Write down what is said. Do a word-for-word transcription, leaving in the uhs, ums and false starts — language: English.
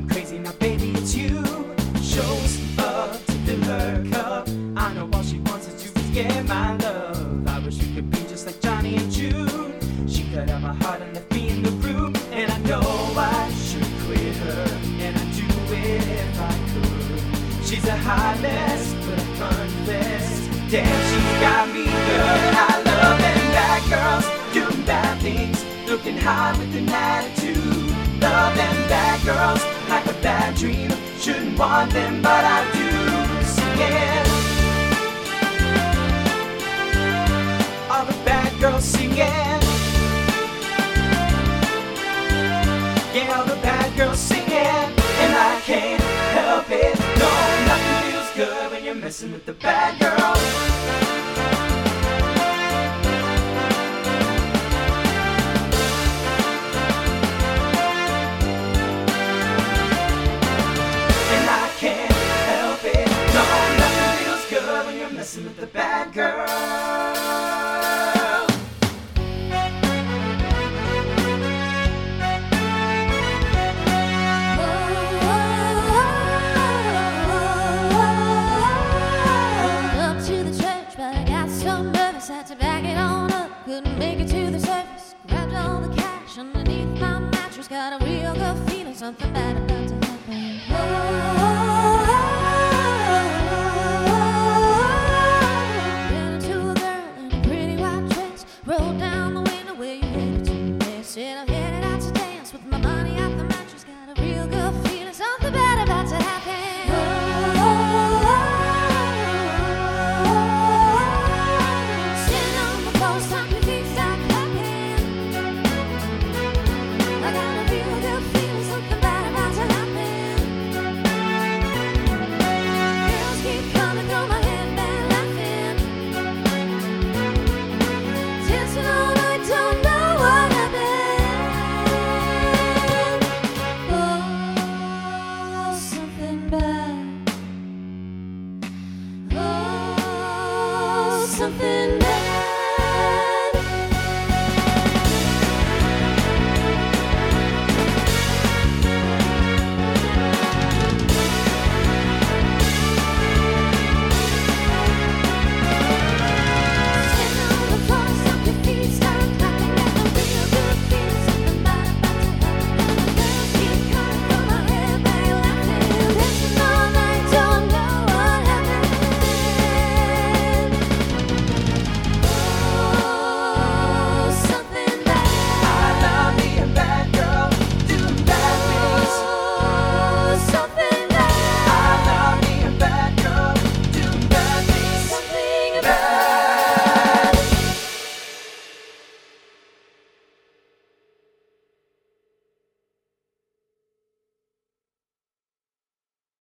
crazy, now baby it's you. Shows up to fill her cup. I know all she wants is to get my love. I wish we could be just like Johnny and June. She could have my heart and left me in the room. And I know I should quit her, and I'd do it if I could. She's a hot mess, but I confess, damn, she's got me good. I love them bad girls doing bad things, looking hot with an attitude. Love them bad girls like a bad dream. Shouldn't want them, but I do. Singing, all the bad girls singing. Yeah, all the bad girls singing, and I can't help it. No, nothing feels good when you're messing with the bad girls. And I can't help it. No, nothing feels good when you're messing with the bad girls. Had to back it on up, couldn't make it to the surface. Grabbed all the cash underneath my mattress, got a real good feeling, something bad